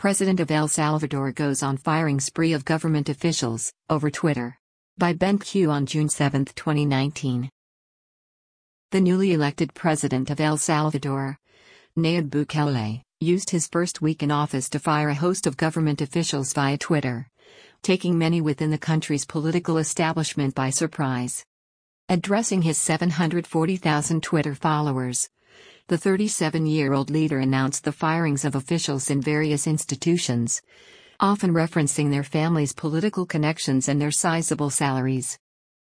President of El Salvador goes on firing spree of government officials, over Twitter. By Ben Q on June 7, 2019. The newly elected president of El Salvador, Nayib Bukele, used his first week in office to fire a host of government officials via Twitter, taking many within the country's political establishment by surprise. Addressing his 740,000 Twitter followers, the 37-year-old leader announced the firings of officials in various institutions, often referencing their families' political connections and their sizable salaries.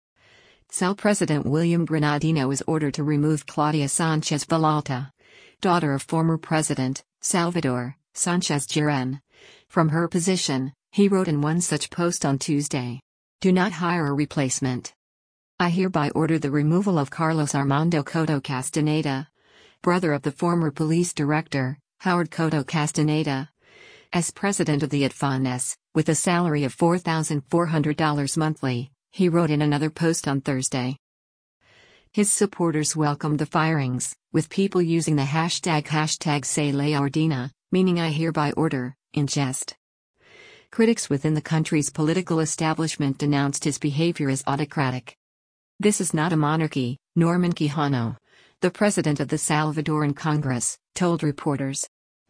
SEL President William Bernardino was ordered to remove Claudia Sanchez Villalta, daughter of former President Salvador Sanchez Girón, from her position, he wrote in one such post on Tuesday. Do not hire a replacement. I hereby order the removal of Carlos Armando Coto Castaneda, brother of the former police director, Howard Coto Castaneda, as president of the ADFONES, with a salary of $4,400 monthly, he wrote in another post on Thursday. His supporters welcomed the firings, with people using the hashtag #SayLaOrdena, meaning I hereby order, in jest. Critics within the country's political establishment denounced his behavior as autocratic. This is not a monarchy, Norman Quijano, the president of the Salvadoran Congress, told reporters.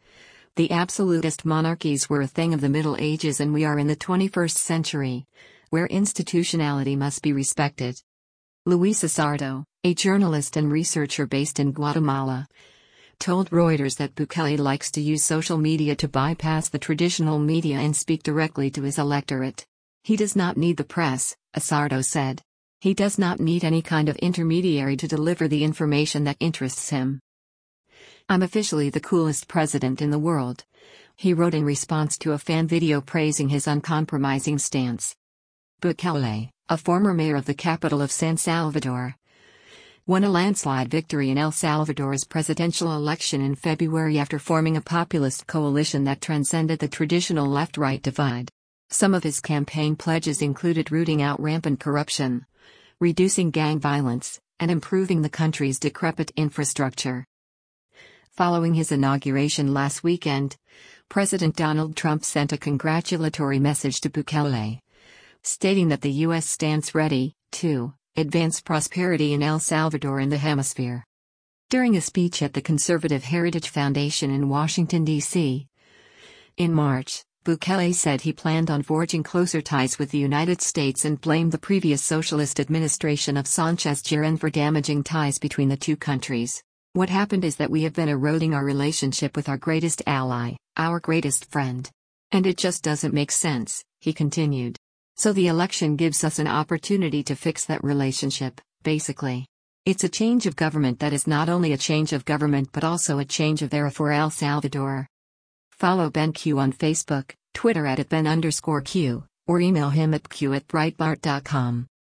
The absolutist monarchies were a thing of the Middle Ages, and we are in the 21st century, where institutionality must be respected. Luis Asardo, a journalist and researcher based in Guatemala, told Reuters that Bukele likes to use social media to bypass the traditional media and speak directly to his electorate. He does not need the press, Asardo said. He does not need any kind of intermediary to deliver the information that interests him. I'm officially the coolest president in the world, he wrote in response to a fan video praising his uncompromising stance. Bukele, a former mayor of the capital of San Salvador, won a landslide victory in El Salvador's presidential election in February after forming a populist coalition that transcended the traditional left-right divide. Some of his campaign pledges included rooting out rampant corruption, reducing gang violence, and improving the country's decrepit infrastructure. Following his inauguration last weekend, President Donald Trump sent a congratulatory message to Bukele, stating that the U.S. stands ready to advance prosperity in El Salvador and the hemisphere. During a speech at the Conservative Heritage Foundation in Washington, D.C. in March, Bukele said he planned on forging closer ties with the United States and blamed the previous socialist administration of Sanchez Girón for damaging ties between the two countries. What happened is that we have been eroding our relationship with our greatest ally, our greatest friend. And it just doesn't make sense, he continued. So the election gives us an opportunity to fix that relationship, basically. It's a change of government that is not only a change of government but also a change of era for El Salvador. Follow Ben Q on Facebook, Twitter @Ben_Q, or email him at q@breitbart.com.